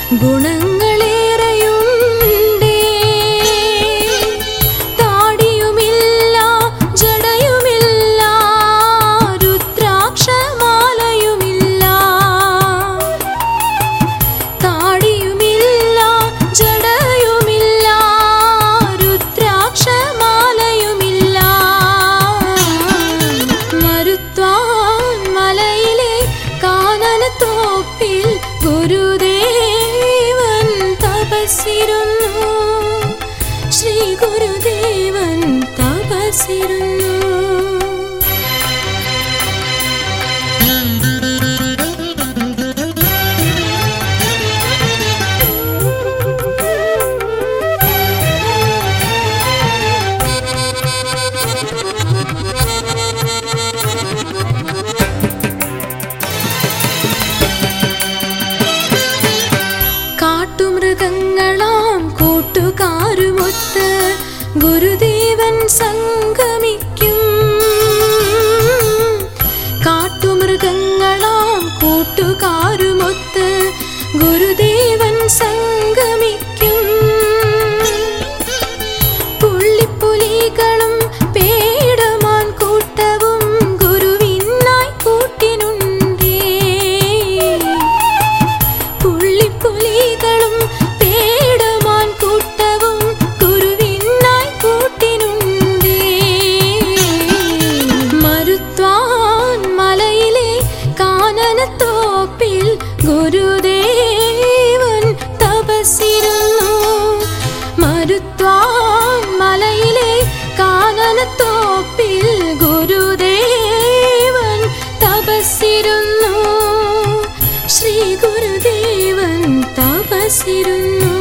ഗുണങ്ങളേറെയുണ്ടേ. താടിയുമില്ല, ജടയുമില്ല, രുദ്രാക്ഷമാലയുമില്ല. താടിയുമില്ല, ജടയുമില്ല, രുദ്രാക്ഷമാലയുമില്ല. മരുത്വാൻ മലയിലെ കാനനത്തോപ്പിൽ ഗുരുദേവൻ തപസ്സിരുന്നു. ശ്രീ ഗുരുദേവൻ തപസ്സിരുന്നു. കാട്ടുമൃഗങ്ങളാം കൂട്ടുകാരുമൊത്ത് ഗുരുദേവൻ സംഗമിക്കും. കാട്ടുമൃഗങ്ങളാം കൂട്ടുകാരുമൊത്ത് ഗുരുദേവൻ സംഗമിക്കും. പുള്ളിപ്പുലികളും പേടമാൻ കൂട്ടവും ഗുരുവിനായി കൂട്ടിനുണ്ടേ. പുള്ളിപ്പുലികളും പേടമാൻ കൂട്ടവും ഗുരുവിനായി കൂട്ടിനുണ്ടേ. മരുത്വാൻ മലയിലെ കാനനത്തോപ്പിൽ ഗുരുദേവൻ തപസ്സിരുന്നു. മരുത്വാൻ മലയിലെ കാനനത്തോപ്പിൽ ഗുരുദേവൻ തപസ്സിരുന്നു. ശ്രീ ഗുരുദേവൻ തപസ്സിരുന്നു.